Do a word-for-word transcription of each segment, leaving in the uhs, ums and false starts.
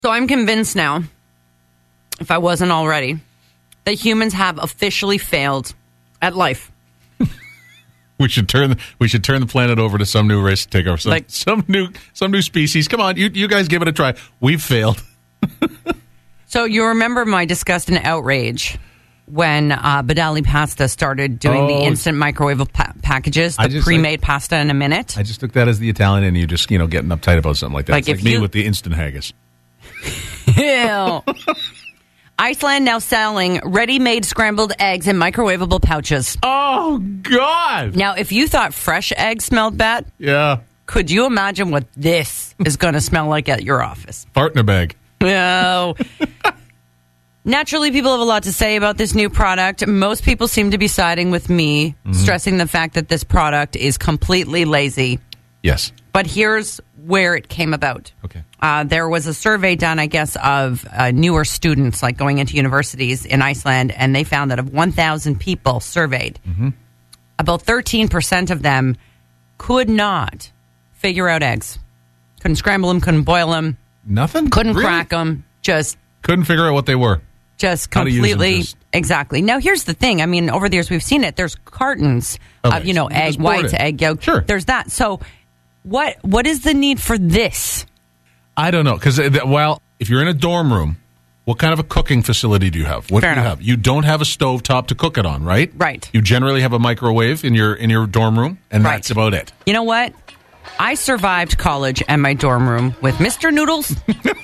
So I'm convinced now, if I wasn't already, that humans have officially failed at life. We should turn we should turn the planet over to some new race to take over. Some, Like- some new some new species. Come on, you you guys give it a try. We've failed. So you remember my disgust and outrage when uh, Badali Pasta started doing Oh. the instant microwave pa- packages, I the just- pre-made pasta in a minute? I just took that as the Italian, and you just you know getting uptight about something like that. Like It's like if me you- with the instant haggis. Ew. Iceland now selling ready-made scrambled eggs in microwavable pouches. Oh God! Now, if you thought fresh eggs smelled bad, Yeah, could you imagine what this is going to smell like at your office? fart in a bag. No. Naturally, people have a lot to say about this new product. Most people seem to be siding with me, mm-hmm. stressing the fact that this product is completely lazy. Yes. But here's where it came about. Okay. Uh, there was a survey done, I guess, of uh, newer students, like going into universities in Iceland, and they found that of one thousand people surveyed, mm-hmm. about thirteen percent of them could not figure out eggs. Couldn't scramble them, couldn't boil them. Nothing? Couldn't Really? crack them. Just Couldn't figure out what they were. Just How to use them, completely. just- Exactly. Now, here's the thing. I mean, over the years, we've seen it. There's cartons Of of, you know, eggs. You egg just board whites, it. egg yolk. Sure. There's that. So what what is the need for this? I don't know. Because, well, if you're in a dorm room, what kind of a cooking facility do you have? What Fair do you enough. have? You don't have a stovetop to cook it on, right? Right. You generally have a microwave in your in your dorm room, and Right. that's about it. You know what? I survived college and my dorm room with Mister Noodles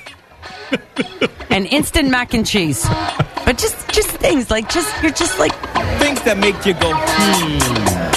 and instant mac and cheese. But just just things like just you're just like Things that make you go, hmm.